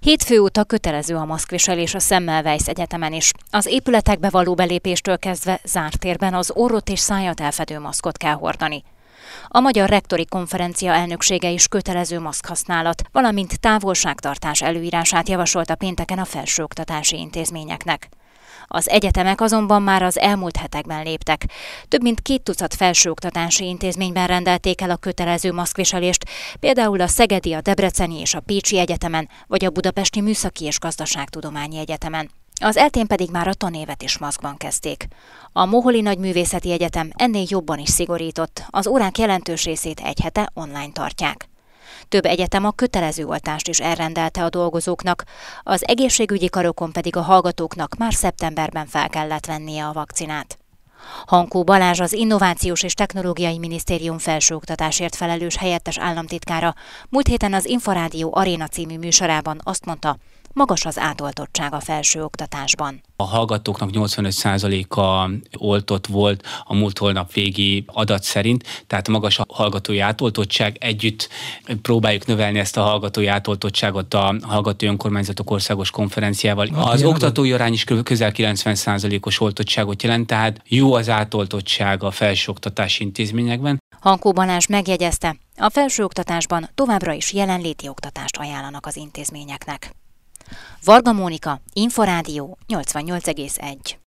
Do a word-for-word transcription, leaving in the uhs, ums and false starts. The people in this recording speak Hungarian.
Hétfő óta kötelező a maszkviselés a Semmelweis Egyetemen is. Az épületekbe való belépéstől kezdve zárt térben az orrot és szájat elfedő maszkot kell hordani. A Magyar Rektori Konferencia elnöksége is kötelező maszkhasználat, valamint távolságtartás előírását javasolta pénteken a felsőoktatási intézményeknek. Az egyetemek azonban már az elmúlt hetekben léptek. Több mint két tucat felsőoktatási intézményben rendelték el a kötelező maszkviselést, például a Szegedi, a Debreceni és a Pécsi Egyetemen, vagy a Budapesti Műszaki és Gazdaságtudományi Egyetemen. Az eltén pedig már a tanévet is maszkban kezdték. A Moholi Nagyművészeti Egyetem ennél jobban is szigorított, az órák jelentős részét egy hete online tartják. Több egyetem a kötelező oltást is elrendelte a dolgozóknak, az egészségügyi karokon pedig a hallgatóknak már szeptemberben fel kellett vennie a vakcinát. Hankó Balázs, az Innovációs és Technológiai Minisztérium felsőoktatásért felelős helyettes államtitkára múlt héten az Inforádió Aréna című műsorában azt mondta, magas az átoltottság a felsőoktatásban. A hallgatóknak nyolcvanöt százaléka oltott volt a múlt holnap végi adat szerint, tehát magas a hallgatói átoltottság. Együtt próbáljuk növelni ezt a hallgatói átoltottságot a Hallgatói Önkormányzatok Országos Konferenciával. Az oktatói arány is közel kilencven százalékos oltottságot jelent, tehát jó az átoltottság a felsőoktatási intézményekben. Hankó Balázs megjegyezte, a felsőoktatásban továbbra is jelenléti oktatást ajánlanak az intézményeknek. Varga Mónika, Inforádió nyolcvannyolc egész egy.